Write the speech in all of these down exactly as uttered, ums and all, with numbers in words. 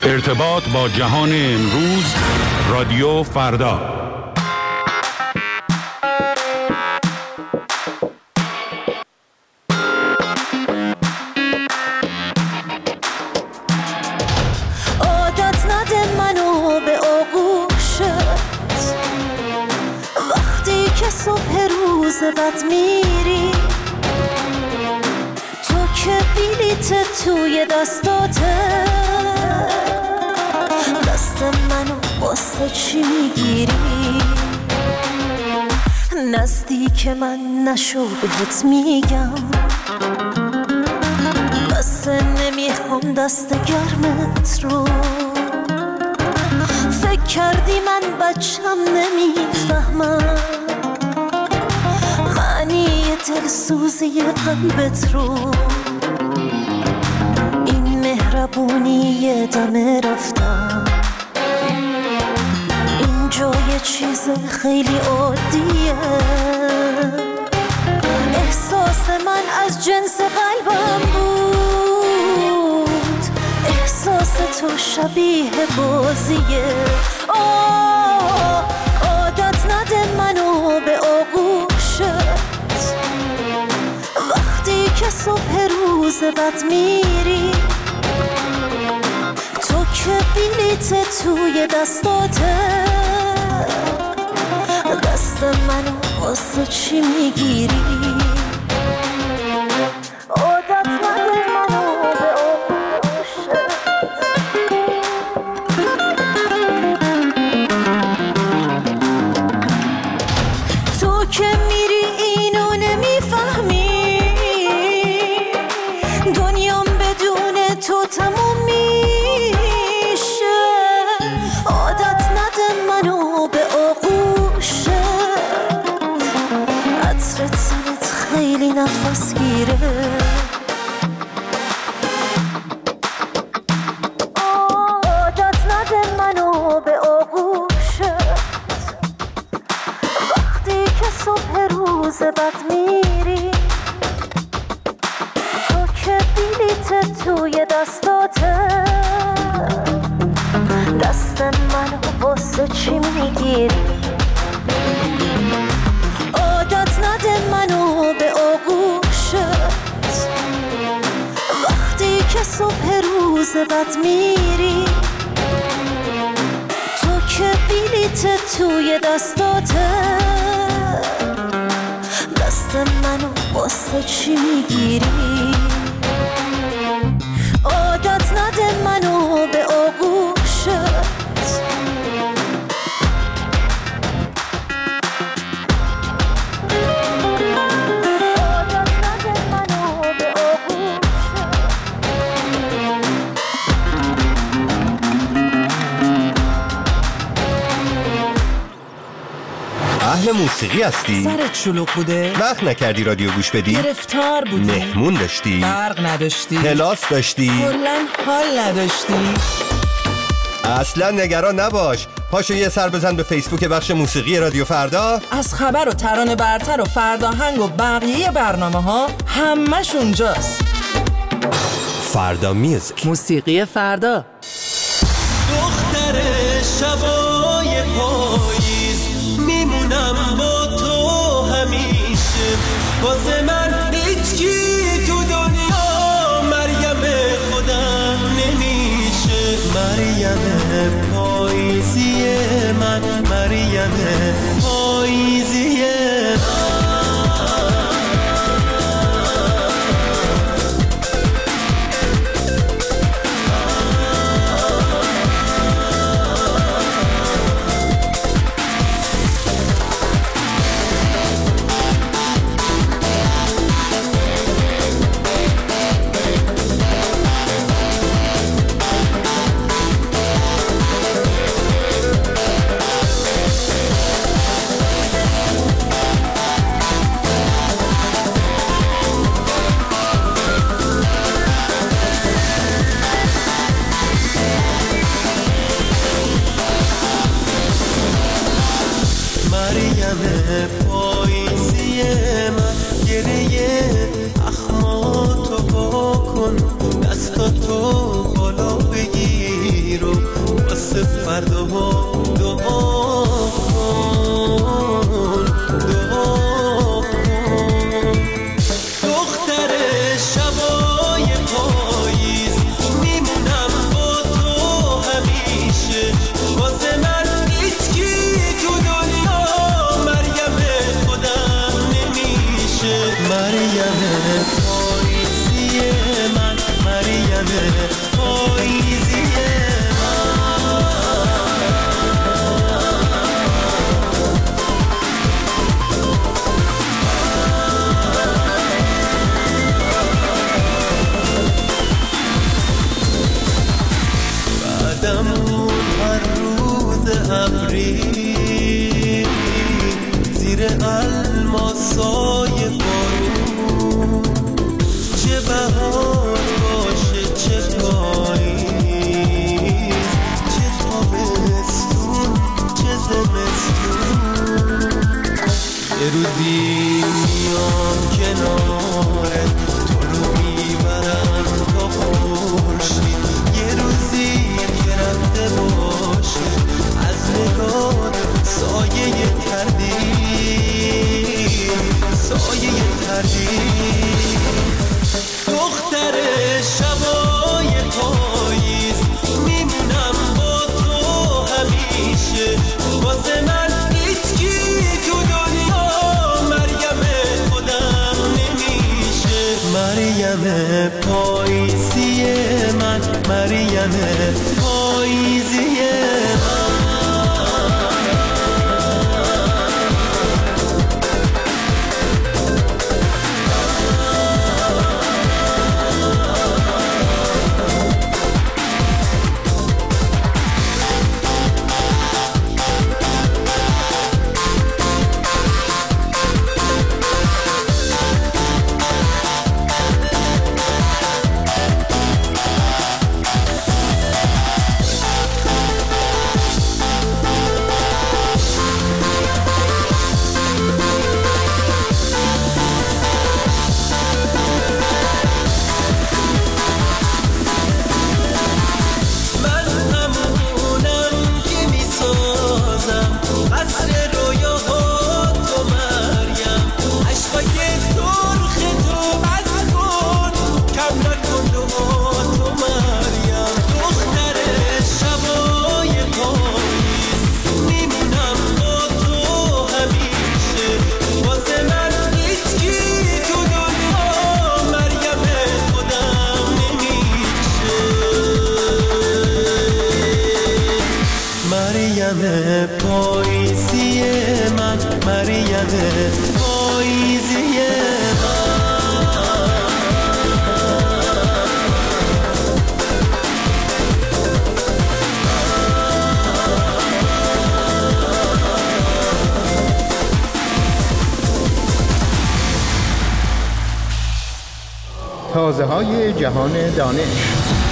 ارتباط با جهان امروز، رادیو فردا. عادت نده منو به آغوشت وقتی که صبح روز بد میری، تو که بلیت توی دستاته، دست منو واسه چی میگیری؟ نزدیک من نشو بهت میگم، بس نمیخوام دست گرمت رو. فکر کردی من بچم نمیفهمم معنی دلسوزی قلبت رو. این مهربونی دم رفتم، اینجا یه چیز خیلی عادیه. احساس من از جنس قلبم بود، احساس تو شبیه بازیه. آه عادت نده منو به آغوشت وقتی که صبح روز بد میری، تو که بلیت توی دستاته، دست منو واسه چی میگیری؟ عادت نده منو به آغوشت. تو که میری اینو نمیفهمی، دنیام بدون تو تموم میشه. عادت نده منو به آغوشت، عطر تنت خیلی نفس گیره. عادت نده منو به آغوشت وقتی که صبح روز بد میری، تو که بلیت توی دستاته، دست منو واسه چی میگیری؟ عادت نده منو به آغوشت وقتی که صبح روز بد میری، تو که بلیت توی دستاته، دست منو واسه چی میگیری؟ عادت نده منو به آغوشت. اهل موسیقی هستی؟ سرت شلوغ بوده؟ وقت نکردی رادیو گوش بدی؟ گرفتار بودی؟ مهمون داشتی؟ برق نداشتی؟ کلاس داشتی؟ کلاً حال نداشتی؟ اصلا نگران نباش، پاشو یه سر بزن به فیسبوک بخش موسیقی رادیو فردا. از خبر و ترانه برتر و فرداهنگ و بقیه برنامه ها همش اونجاست. فردا میوزیک، موسیقی فردا. دختر شبای پاییز میمونم با تو همیشه، واسه من هیچکی تو دنیا مریم خودم نمیشه. مریم پاییزی من، مریم پاییزی من. خودمون هر روز ابری زیر الماسای بارون، چه بهار باشه چه پاییز، چه تابستون چه زمستون، یه روزی میام کنارت تو رو میبرم تا خورشید، یه روزی که رفته باشه از نگاه سایه تردید، سایه تردید. دختر شبای پاییز میمونم با تو همیشه، واسه من هیچکی تو دنیا مریم خودم نمیشه. مریم پاییزی من، مریم پاییزی من. پاییزی من، مریم پاییزی من. تازه های جهان دانش.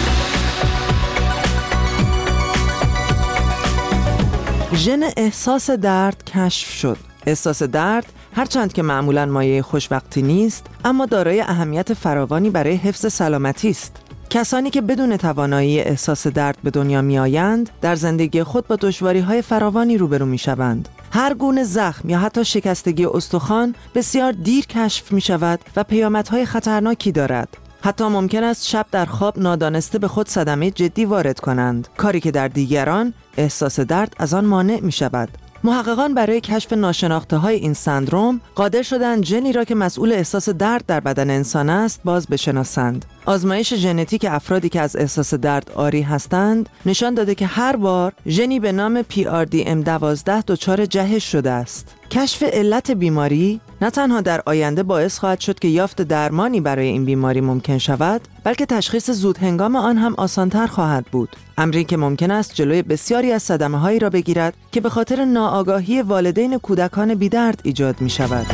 ژن احساس درد کشف شد. احساس درد هرچند که معمولاً مایه خوشبختی نیست، اما دارای اهمیت فراوانی برای حفظ سلامتی است. کسانی که بدون توانایی احساس درد به دنیا می آیند، در زندگی خود با دشواری‌های فراوانی روبرو می شوند. هر گونه زخم یا حتی شکستگی استخوان بسیار دیر کشف می شود و پیامدهای خطرناکی دارد. حتی ممکن است شب در خواب نادانسته به خود صدمه جدی وارد کنند، کاری که در دیگران احساس درد از آن مانع می شود. محققان برای کشف ناشناخته های این سندروم قادر شدند ژنی را که مسئول احساس درد در بدن انسان است باز بشناسند. آزمایش ژنتیک افرادی که از احساس درد عاری هستند نشان داده که هر بار ژنی به نام پی آر دی ام دوازده دچار جهش شده است. کشف علت بیماری نه تنها در آینده باعث خواهد شد که یافت درمانی برای این بیماری ممکن شود، بلکه تشخیص زود هنگام آن هم آسانتر خواهد بود. امری که ممکن است جلوی بسیاری از صدمه‌هایی را بگیرد که به خاطر ناآگاهی والدین کودکان بی‌درد ایجاد می شود.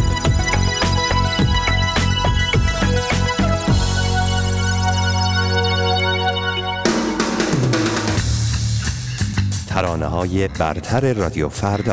ترانه‌های برتر رادیو فردا.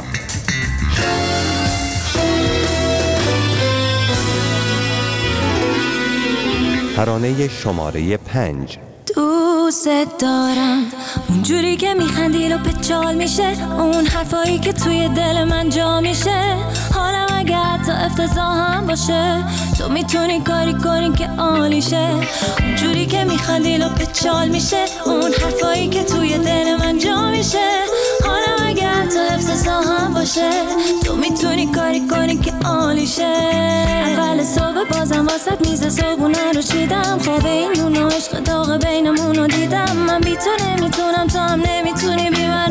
ترانه شماره پنج. دوست دارم اونجوری که میخندی و پچال میشه، اون حرفایی که توی دل من جا میشه. حالم اگه حتی افتضاح هم باشه، تو میتونی کاری کنی که عالیشه. اونجوری که میخندی و پچال میشه، اون حرفایی که توی دل من جا میشه. حالم اگه حتی افتضاح هم باشه، تو میتونی کاری کنی که عالیشه. اول صبح بازم واسط میز صبحونه رو چیدم، خواب این نون و عشق داغ بینمونو دیدم. من بی تو نمیتونم، تو هم نمیتونی بی من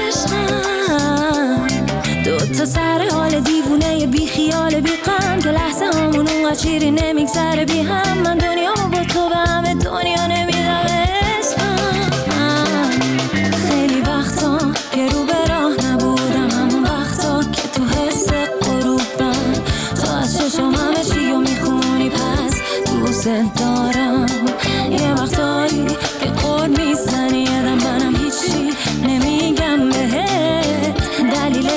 عشقم. دو تا سر حال دیوونه بی خیال بی غم، که لحظه همون اونقدر شیری نمیگذره بی هم. من دنیا با تو به همه دنیا نمیدم عشقم.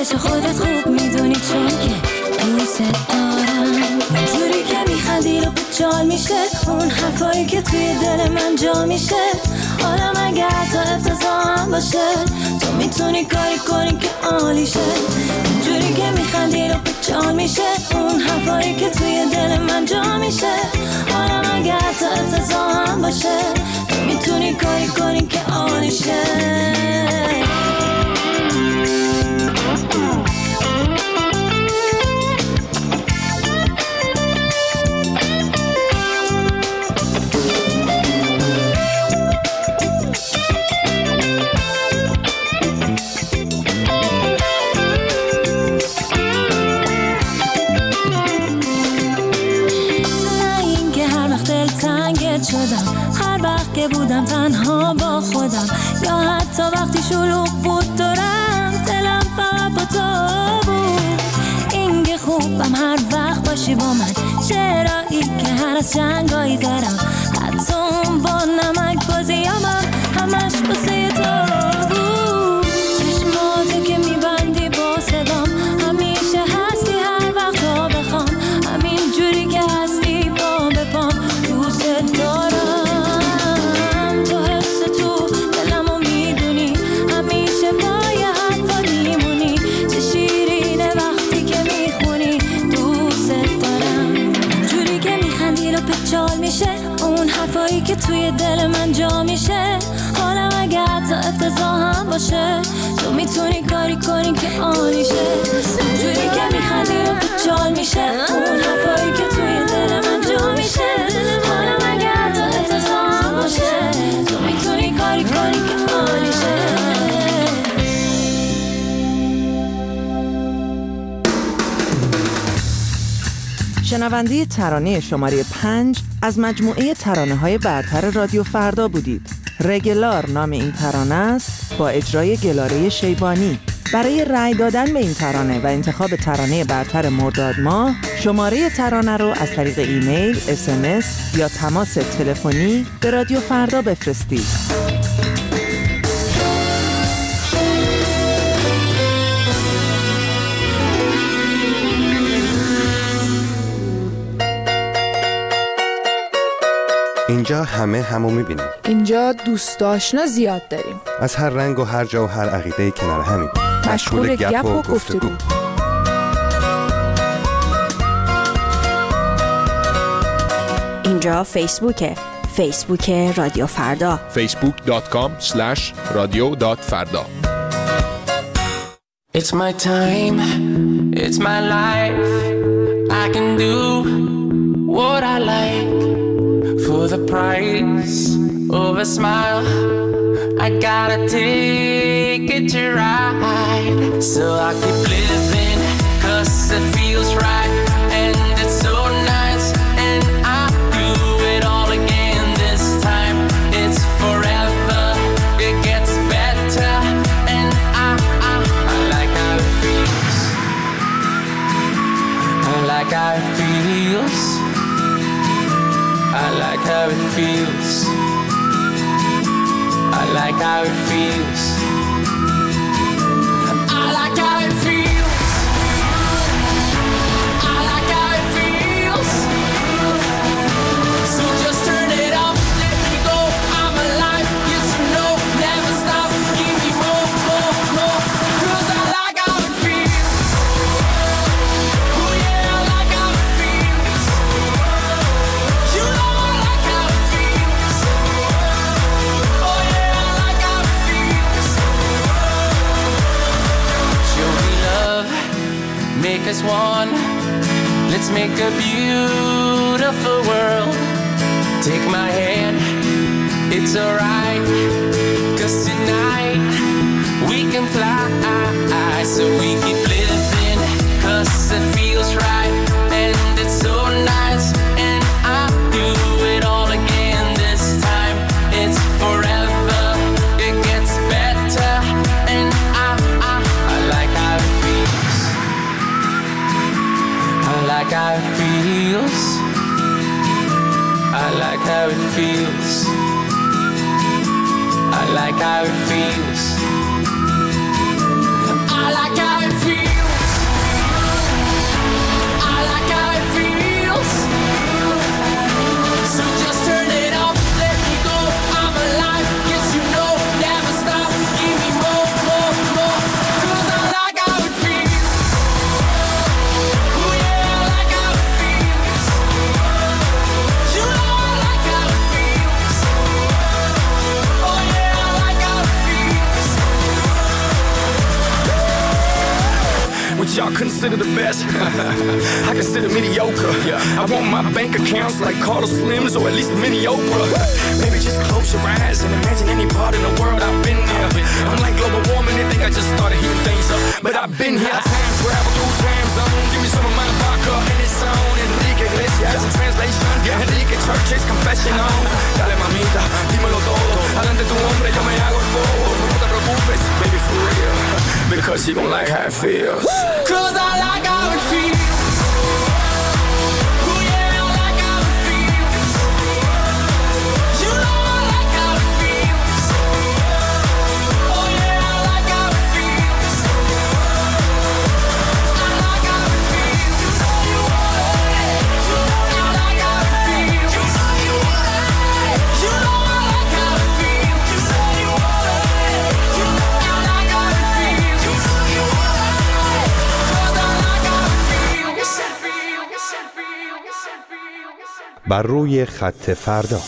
دلش خودت خوب میدونی چون که دوست دارم. اونجوری که میخندی رو بچال میشه، اون حرفایی که توی دل من جا میشه. حالا مگه تا افتضاح هم باشه، تو میتونی کاری کنی که عالیشه. اونجوری که میخندی رو بچال میشه، اون حرفایی که توی دل من جا میشه. حالا مگه تا افتضاح هم باشه، تو میتونی کاری کنی که عالیشه. شدم هر وقت که بودم تنها با خودم، یا حتی وقتی شلوغ بود دورم، دلم فقط با تو بود. این که خوبم هر وقت باشی با من، چرایی که هر از جنگایی دارم، حتی اون با نمک بازیامم همش بسه تو بود. چشماتو که میبندی با صدام، همیشه هستی هر وقت تا بخوام، همین جوری که هستی با بپام. دوست دارم تو حس تو دلمو میدونی، همیشه پای حرفات میمونی، چه شیرینه وقتی که میخونی. دوست دارم جوری که میخندی رو پچال میشه، اون حرفایی که توی دل من جا میشه. حالا اگه حتی افتضاح هم باشه، تو میتونی کاری کنی که عالیشه. جوری که میخندی رو پچال میشه، اون حرفایی که توی دل من جا میشه. حالا اگه حتی افتضاح هم باشه، تو میتونی کاری کنی که عالیشه. شنونده ترانه شماره پنج از مجموعه ترانه‌های برتر رادیو فردا بودید. رگلار نام این ترانه است، با اجرای گلاره شیبانی. برای رأی دادن به این ترانه و انتخاب ترانه برتر مرداد ماه، شماره ترانه رو از طریق ایمیل، اس ام اس یا تماس تلفنی به رادیو فردا بفرستید. اینجا همه همو میبینیم. اینجا دوست آشنا زیاد داریم، از هر رنگ و هر جا و هر عقیده کنار همین، مشغول گپ و گفتگو. اینجا فیسبوکه، فیسبوک رادیو فردا، فیسبوک دات کام اسلش رادیو دات فردا. It's my time, it's my life. I can do what I like for the price of a smile. I gotta take it to ride, so I keep living, cause it feels right, and it's so nice, and I do it all again this time. It's forever, it gets better, and I, I, I like how it feels. I like how it feels. I like how it feels. I like how it feels. I like how it feels. I like how it feels. So just turn it up, let me go. I'm alive, yes or no, never stop. Give me more, more, more. Cause I like how it feels. Oh yeah, I like how it feels. You know I like how it feels. Oh yeah, I like how it feels. Show me love, make us one. Let's make a beautiful world. Take my hand, it's alright. Cause tonight we can fly. So we keep living, cause it feels right, and it's so nice, and I do it all again this time. It's forever, it gets better, and I, I, I like how it feels. I like how it feels. I like how it feels. I like how it feels. I like how it feels. y'all consider the best. I consider mediocre. I want my bank accounts like Carlos Slims or at least a mini Oprah. Maybe just close your eyes and imagine any part in the world I've been there. Unlike global warming, they think I just started heating things up, but I've been here. I time travel through time zones. Give me some of my vodka and it's on. Enrique Iglesias in translation. Yeah, Enrique Church's confession on. Dale mamita, dímelo todo. Adelante tu hombre, yo me hago el bobo. No te preocupes, baby, for real. Because you gon' like how it feels. Cause I like how it feels. بر روی خط فردا.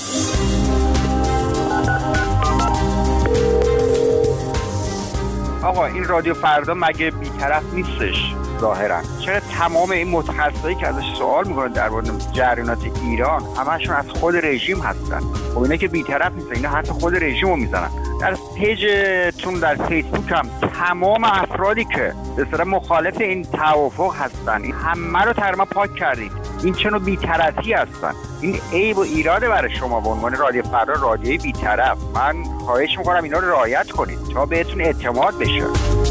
آقا این رادیو فردا مگه بی‌طرف نیستش ظاهرا؟ چرا تمام این متخصصایی که ازش سوال میکنن در مورد جریانات ایران همشون از خود رژیم هستن؟ خب اینا که بی‌طرف نیستن، اینا حتی خود رژیم رو میزنن. در پیجتون در فیسبوک هم تمام افرادی که به اصطلاح مخالف این توافق هستن این همه رو تقریبا پاک کردید. این چه نوع بی‌طرفی هستن؟ این عیب و ایراده برای شما به عنوان رادیو فردا، رادیوی بی‌طرف. من خواهش میکنم اینا رو رعایت کنید تا بهتون اعتماد بشه.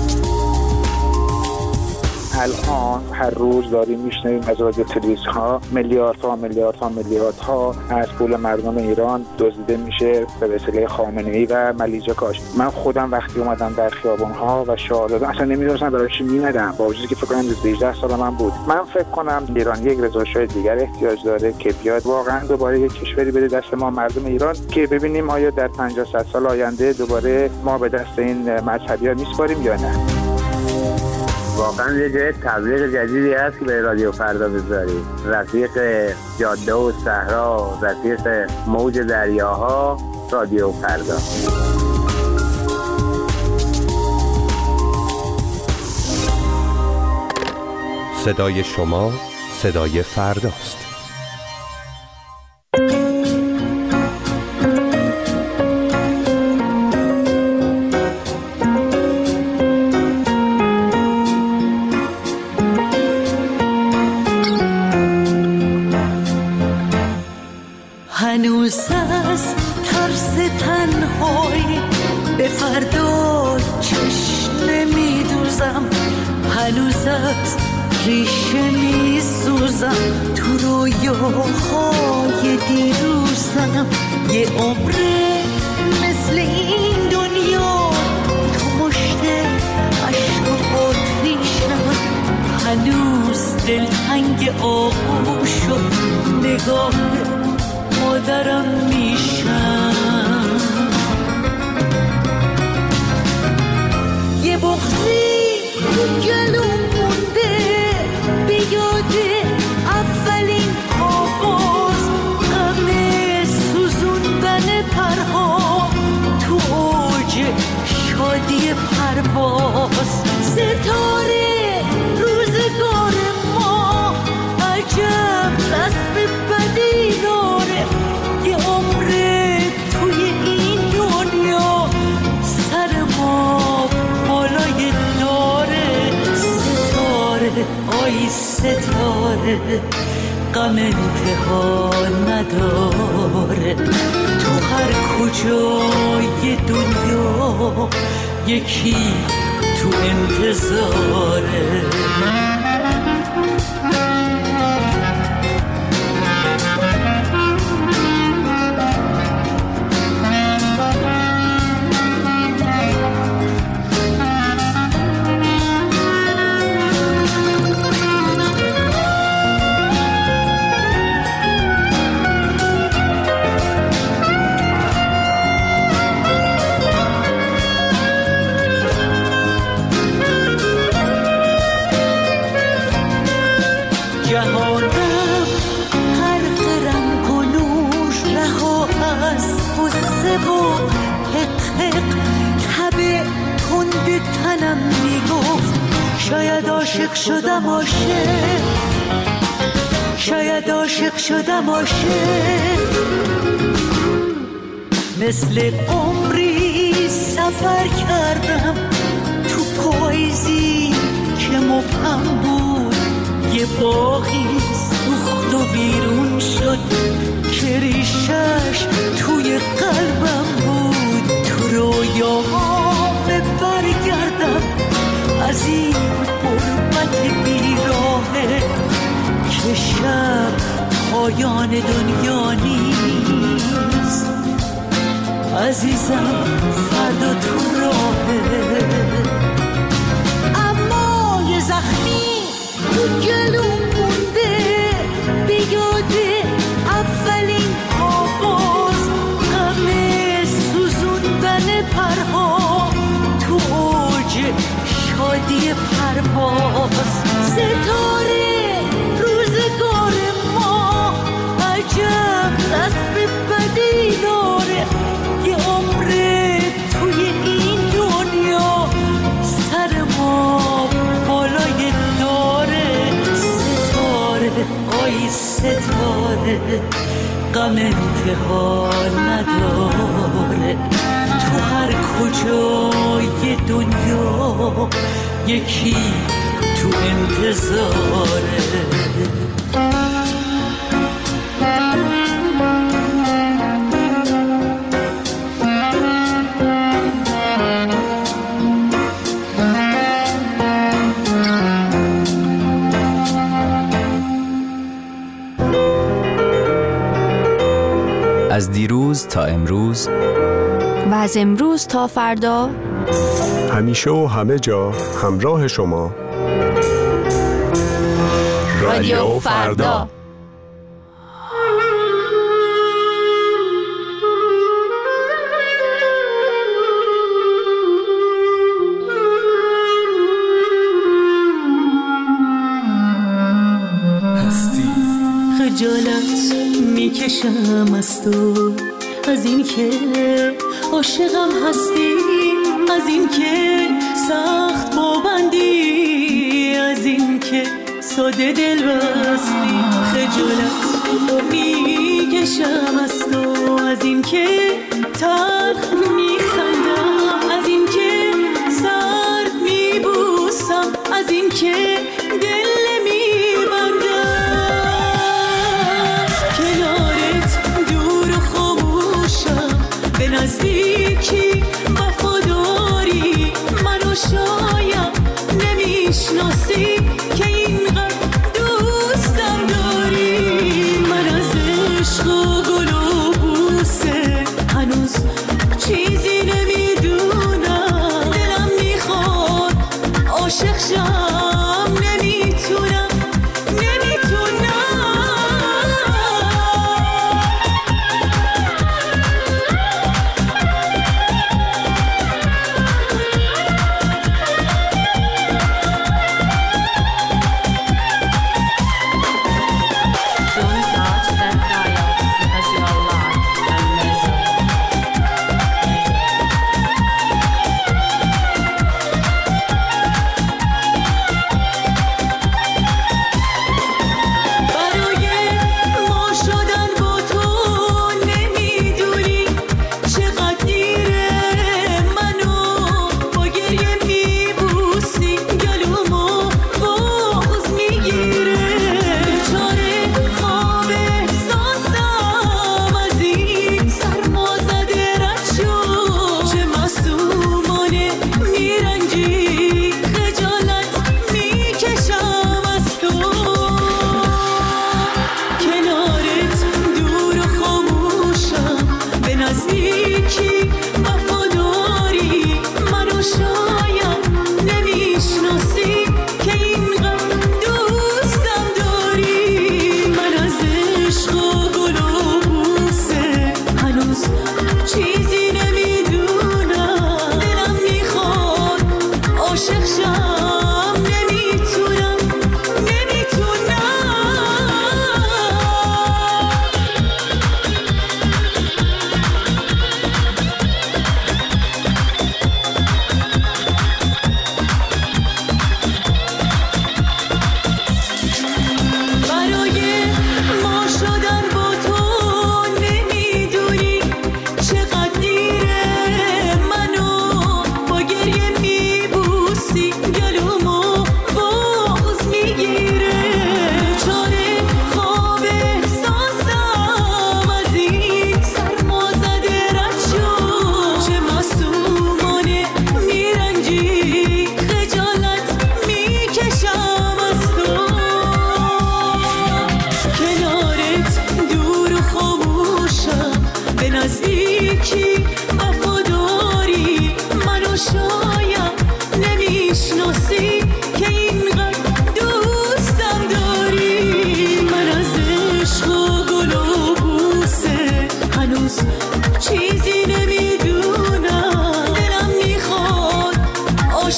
الان هر روز داریم میشنویم از رادیو تلویزیون ها میلیاردها میلیاردها میلیاردها از پول مردم ایران دزدیده میشه به وسیله خامنه‌ای و ملیحه کاش. من خودم وقتی اومدم در خیابان ها و شعار دادم اصلا نمیدونستم برای چی میمدم، با وجودی که فکر کنم هجده سال من بود. من فکر کنم ایران یک رضا شاه دیگر احتیاج داره که بیاد واقعا دوباره یک کشوری بده دست ما مردم ایران که ببینیم آیا در پنجاه صد سال آینده دوباره ما به دست این مذهبی‌ها میسپاریم یا نه. واقعا یه جای تبلیغ جدیدی هست که به رادیو فردا بذارید. رفیق جاده و صحرا، رفیق موج دریاها، رادیو فردا. صدای شما صدای فرداست. هنوز از ترس تنهایی به فردا چشم نمیدوزم، هنوز از ریشه میسوزم، تو رویاهای دیروزم. یه عمره مثل این دنیا تو مشت عشق و آتیشم، هنوز دلتنگ آغوش شد نگاه مادرم میشم. یه بغضی تو گلو مونده به یاد اولین آواز، غم سوزوندن پرها تو اوج شادی پرواز. ستاره روزگار ما عجب رسم بدی داره، یه عمره توی این دنیا سر ما بالای داره. ستاره آی ستاره غم انتها نداره، تو هر کجای دنیا یکی تو انتظاره. شاید عاشق شدم عاشق شاید عاشق شدم عاشق مثل عمری سفر کردم تو پاییزی که مبهم بود یه باغی سوخت و بیرون شد که ریشش توی قلبم بود تو رویاهام برگردم از این غربت بیراهه که شب پایان دنیا نیست عزیزم فردا تو راهه اما یه زخمی تو گلوم مونده به یاد اولین آواز غم سوزوندن پرها تو اوج شادی پرواز ستاره روزگار ما عجب دست بدی داره یه عمره توی این دنیا سر ما بالای داره ستاره آی ستاره غم انتها نداره تو هر کجای دنیا یکی تو انتظاره از دیروز تا امروز و از امروز تا فردا همیشه و همه جا همراه شما رادیو فردا. هستی خجالت میکشم از تو از این که عاشقم هستی از این که سخت پابندی از این که ساده دل بستی خجالت میکشم از تو از این که تلخ میخندم از این که سرد میبوسم از این که دل نمیبندم کنارت دور و خاموشم به نزدیکی وفاداری منو شاید نمیشناسی که اینقدر دوستم داری من از عشق و گل و بوسه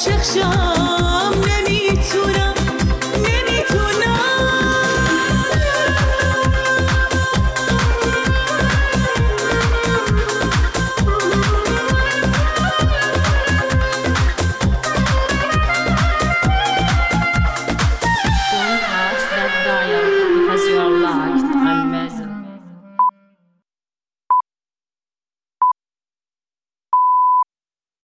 عاشق شم